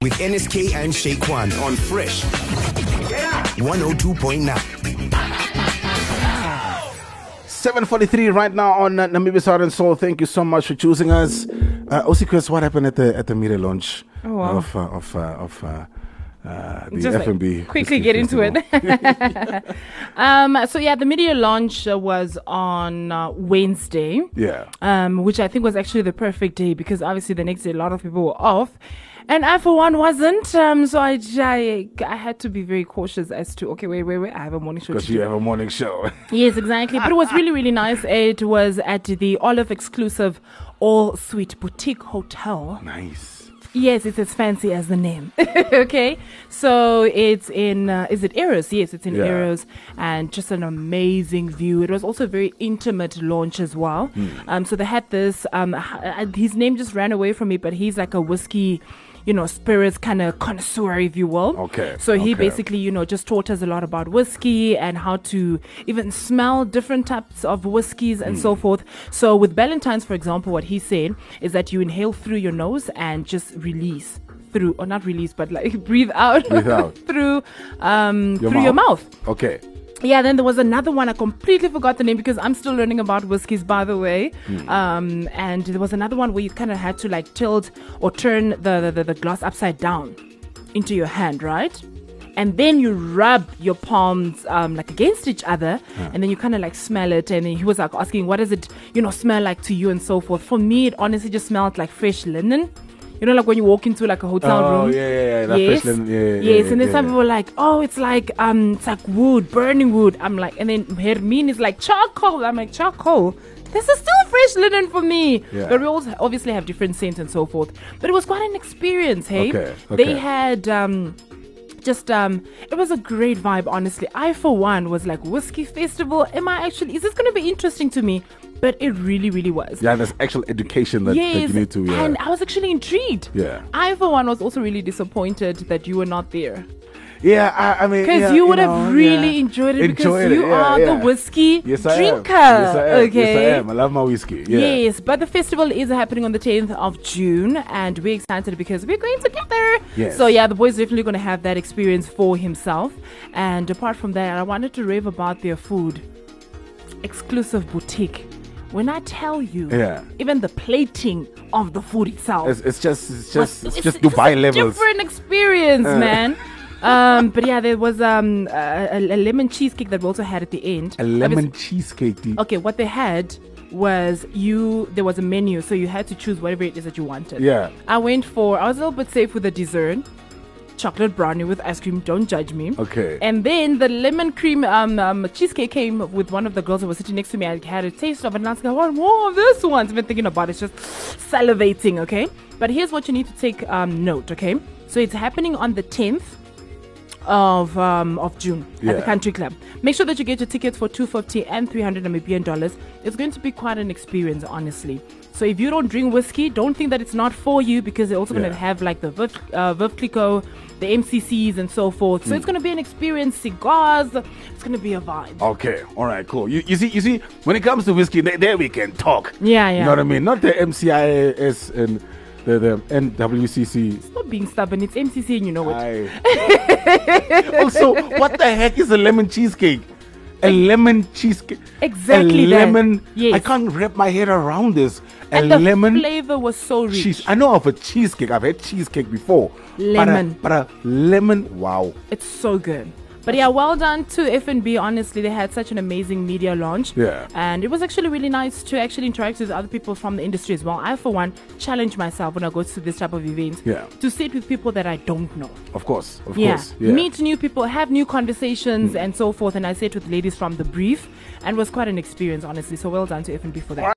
With NSK and Shaquan on Fresh 102.9. 7:43 right now on Namibi's Heart and Soul. Thank you so much for choosing us. Osiquez, what happened at the media launch of the just F&B? Quickly get into it. So yeah, the media launch was on Wednesday. Yeah. Which I think was actually the perfect day because obviously the next day a lot of people were off. And I, for one, wasn't. So I had to be very cautious as to, okay, wait. I have a morning show. Because you have a morning show. Yes, exactly. But it was really, really nice. It was at the Olive exclusive all-suite boutique hotel. Nice. Yes, it's as fancy as the name. Okay. So it's in, is it Eros? Yes, it's in Eros. And just an amazing view. It was also a very intimate launch as well. So they had this, his name just ran away from me, but he's like a whiskey, spirits kind of connoisseur, if you will. Okay. So he basically, just taught us a lot about whiskey and how to even smell different types of whiskeys and so forth. So with Ballantine's, for example, what he said is that you inhale through your nose and just release through, or not release, but like breathe out, through your mouth. Okay. Yeah, then there was another one. I completely forgot the name because I'm still learning about whiskeys, by the way. And there was another one where you kind of had to like tilt or turn the glass upside down into your hand, right? And then you rub your palms like against each other, and then you kind of like smell it. And then he was like asking, what does it, smell like to you and so forth. For me, it honestly just smelled like fresh linen. Like when you walk into like a hotel room. Oh, yeah. Yes. Fresh linen, yes. And then some people were like, oh, it's like wood, burning wood. I'm like, and then Hermine is like charcoal. I'm like, charcoal? This is still fresh linen for me. Yeah. But we all obviously have different scents and so forth. But it was quite an experience, hey? Okay. They had it was a great vibe, honestly. I, for one, was like, whiskey festival? Is this going to be interesting to me? But it really, really was. Yeah, there's actual education that you need to. Yeah. And I was actually intrigued. Yeah. I, for one, was also really disappointed that you were not there. Yeah, I mean, because you would have really enjoyed it because you are the whiskey drinker. Yes, I am. Okay. Yes, I am. I love my whiskey. Yeah. Yes, but the festival is happening on the 10th of June, and we're excited because we're going together. Yes. So yeah, the boy's definitely going to have that experience for himself. And apart from that, I wanted to rave about their food. Exclusive boutique. When I tell you, even the plating of the food itself, it's just Dubai levels. Different experience, man. But yeah, there was a lemon cheesecake that we also had at the end. A lemon cheesecake. Okay, what they had was there was a menu, so you had to choose whatever it is that you wanted. Yeah. I was a little bit safe with the dessert. Chocolate brownie with ice cream, don't judge me. Okay. And then the lemon cream cheesecake came with one of the girls that was sitting next to me. I had a taste of it and I was like, I want more of this one. I've been thinking about it, just salivating, okay? But here's what you need to take note, okay? So it's happening on the 10th of June at the Country Club. Make sure that you get your tickets for $250 and $300 Namibian dollars. It's going to be quite an experience, honestly. So if you don't drink whiskey, don't think that it's not for you because they're also going to have like the Veuve Clicquot, the MCCs and so forth. So it's going to be an experience, cigars. It's going to be a vibe. Okay, all right, cool. You see, when it comes to whiskey, there we can talk. Yeah. You know what I mean? Not the MCIS and the NWCC. Stop being stubborn. It's MCC and you know it. Also, what the heck is a lemon cheesecake? A lemon cheesecake. Exactly. A lemon. Yes. I can't wrap my head around this. And the flavor was so rich. Cheese. I know of a cheesecake. I've had cheesecake before. Lemon. But a lemon. Wow. It's so good. But yeah, well done to F&B. Honestly, they had such an amazing media launch. Yeah. And it was actually really nice to actually interact with other people from the industry as well. I, for one, challenge myself when I go to this type of events to sit with people that I don't know. Of course. Yeah. Meet new people, have new conversations and so forth. And I sat with ladies from The Brief and it was quite an experience, honestly. So well done to F&B for that.